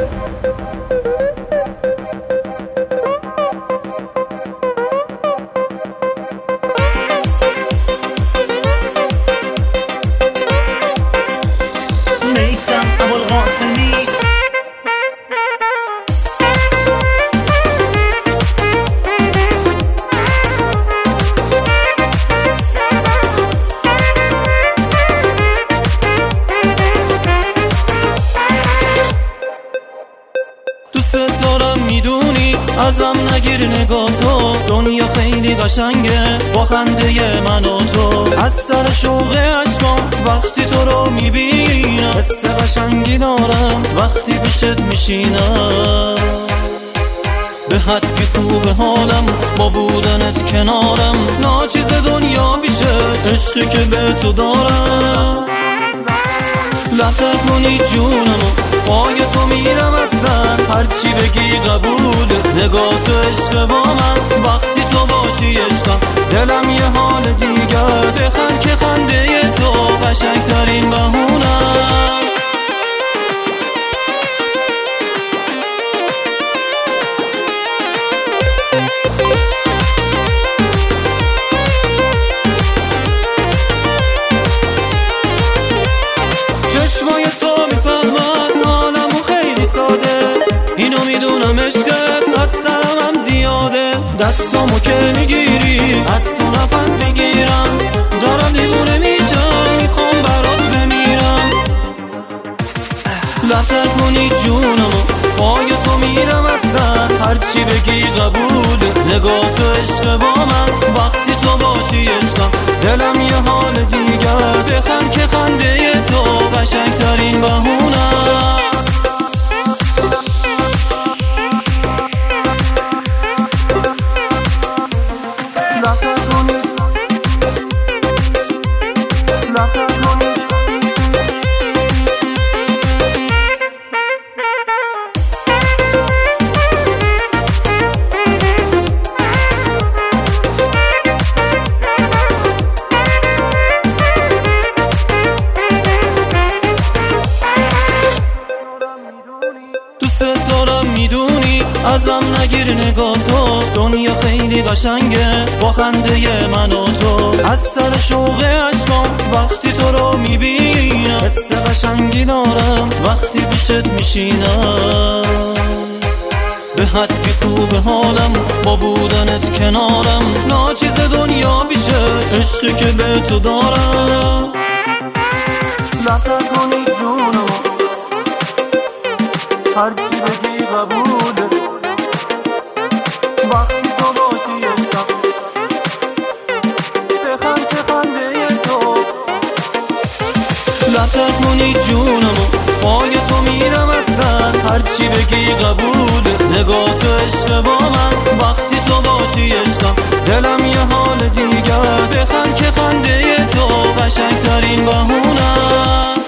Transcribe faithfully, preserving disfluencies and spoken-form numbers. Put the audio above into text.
میثم ابوالقاسمی. دوست دارم میدونی ازم نگیر نگاتو، دنیا خیلی قشنگه با خنده من و تو. از سر شوق عشقام وقتی تو رو میبینم، حس قشنگی دارم وقتی پیشت میشینم. به حدی خوب حالم با بودنت کنارم، ناچیز دنیا بیشه عشقی که به تو دارم. لبتر کنی جونمو پای تو میدم اصلا، هرچی بگی قبوله. نگاه تو عشق با من، وقتی تو باشی عشقم دلم یه حال دیگه. بخند که خنده تو قشنگترین بهونه. چشمای تو میفهمن حالمو خیلی ساده، اینو میدونم عشقت از سرم هم زیاده. دستامو که میگیری از تو نفس میگیرم، دارم دیوونه میشم میخوام برات بمیرم. لبتر کنی جونمو پای تو میدم اصلا، هرچی بگی قبوله. نگاه تو عشق با من، وقتی تو باشی عشقم دلم یه حال دیگه. بخند که خنده تو قشنگترین بهونه. لبتر کنی لبتر کنی دوست دارم میدونی ازم نگیر نگاتو، دنیا خیلی قشنگه با خنده من و تو. از سر شوق عشقام وقتی تو رو میبینم، حس قشنگی دارم وقتی پیشت میشینم. به حدی خوب حالم با بودنت کنارم، ناچیز دنیا بیشه عشقی که به تو دارم. لبتر کنی جونمو هرچی بگی قبوله، وقتی تو باشی عشقم بخند که خنده تو. لبتر کنی جونمو پای تو میدم اصلا، هرچی بگی قبوله. نگاه تو عشق با من، وقتی تو باشی عشقم دلم یه حال دیگه. بخند که خنده تو قشنگترین بهونه.